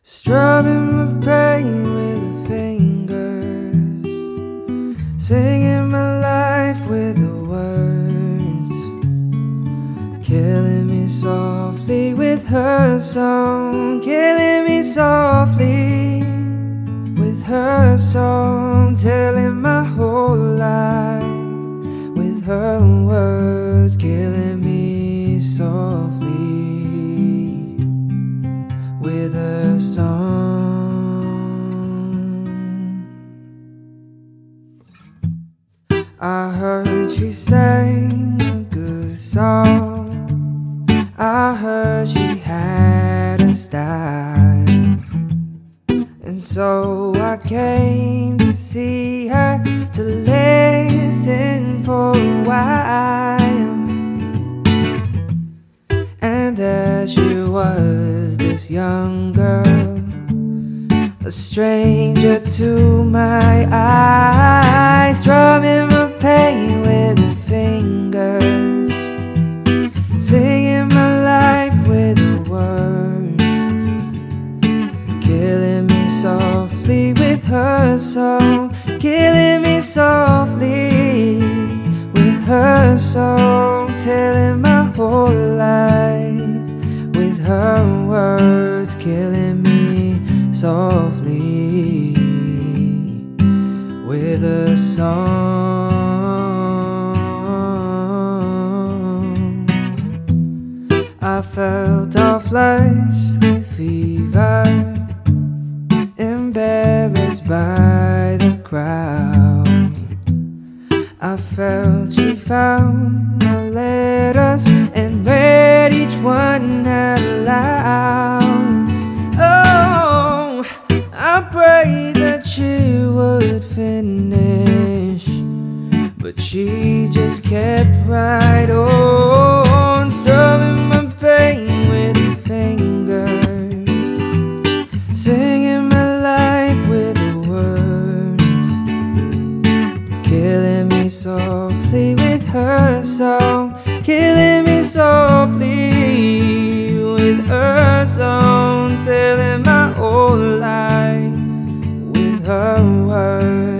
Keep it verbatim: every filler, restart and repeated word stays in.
Strumming my pain with her fingers, singing my life with the words, killing me softly with her song, killing me softly with her song, telling my whole life with her words, killing me softly with her song. I heard she sang a good song, I heard she had a style, and so I came to see her, to listen for a while. And there she was, this young girl, a stranger to my eyes, strumming my pain with her fingers, singing my life with the words, killing me softly with her song, killing me softly with her song, telling my whole life with her words, killing me softly with a song. I felt all flushed with fever, embarrassed by the crowd. I felt she found my letters and read each one out loud. Oh, I prayed that she would finish, but she just kept right on, strumming my pain with her fingers, singing my life with the words, killing me softly with her song, killing me softly with her song, telling my whole life with her words.